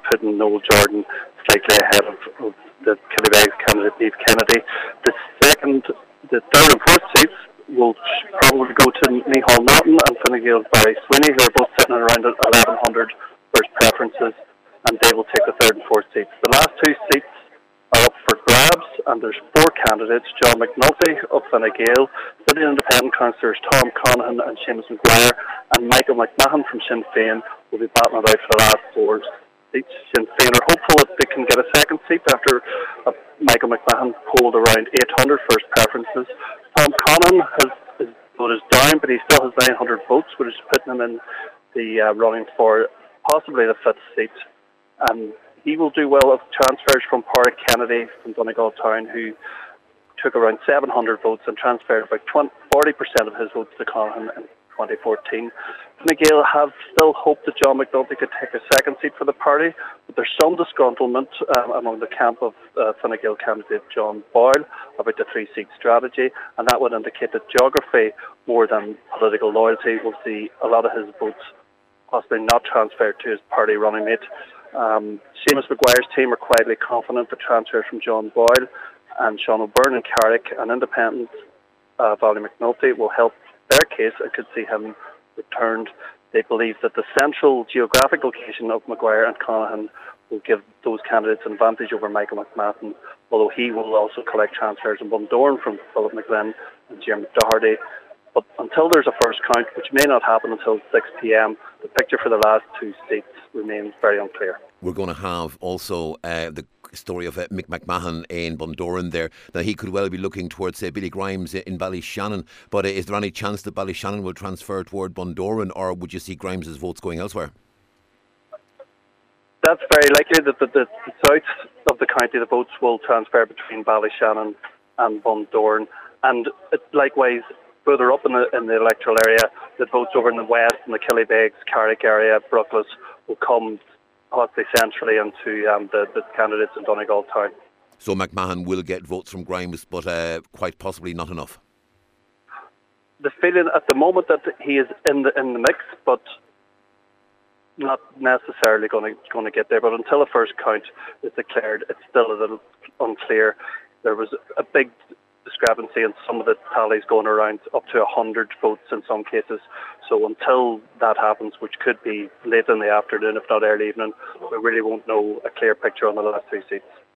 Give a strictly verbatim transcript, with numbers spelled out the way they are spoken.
putting Noel Jordan slightly ahead of, of the Killybegs candidate, Niamh Kennedy. The second, the third and fourth seats will probably go to Micheál Martin and Fine Gael's Barry Sweeney, who are both sitting around at eleven hundred first preferences, and they will take the third and fourth seats. The last two seats are up for grabs, and there's four candidates: John McNulty of Fine Gael, City Independent councillors Tom Conaghan and Seamus Maguire, and Michael McMahon from Sinn Féin will be battling it out for the last four seats. Sinn Féin are hopeful that they can get a second seat after uh, Michael McMahon polled around eight hundred first preferences. Tom Conaghan has his vote is down, but he still has nine hundred votes, which is putting him in the uh, running for possibly the fifth seat. And he will do well of transfers from Pádraig Kennedy from Donegal Town, who took around seven hundred votes and transferred about forty percent of his votes to Conaghan in twenty fourteen. Fine Gael have still hoped that John McNulty could take a second seat for the party, but there's some disgruntlement um, among the camp of uh, Fine Gael candidate John Boyle about the three-seat strategy, and that would indicate that geography more than political loyalty will see a lot of his votes possibly not transferred to his party running mate. Um, Seamus Maguire's team are quietly confident that transfers from John Boyle and Sean O'Byrne and Carrick and independent uh, Valerie McNulty will help their case and could see him returned. They believe that the central geographic location of Maguire and Conaghan will give those candidates an advantage over Michael McMahon, although he will also collect transfers in Bundoran from Philip McGlynn and Jeremy Doherty. But until there's a first count, which may not happen until six p.m, the picture for the last two seats remains very unclear. We're going to have also uh, the story of uh, Mick McMahon in Bundoran there. Now, he could well be looking towards uh, Billy Grimes in Ballyshannon, but uh, is there any chance that Ballyshannon will transfer toward Bundoran, or would you see Grimes' votes going elsewhere? That's very likely that the, the, the south of the county, the votes will transfer between Ballyshannon and Bundoran, and it, likewise further up in the, in the electoral area, the votes over in the west, in the Killybegs, Carrick area, Brookles, will come possibly centrally into um, the, the candidates in Donegal Town. So McMahon will get votes from Grimes, but uh, quite possibly not enough. The feeling at the moment that he is in the in the mix, but not necessarily going to going to get there. But until the first count is declared, it's still a little unclear. There was a big discrepancy in some of the tallies going around up to one hundred votes in some cases. So until that happens, which could be late in the afternoon, if not early evening, we really won't know a clear picture on the last two seats.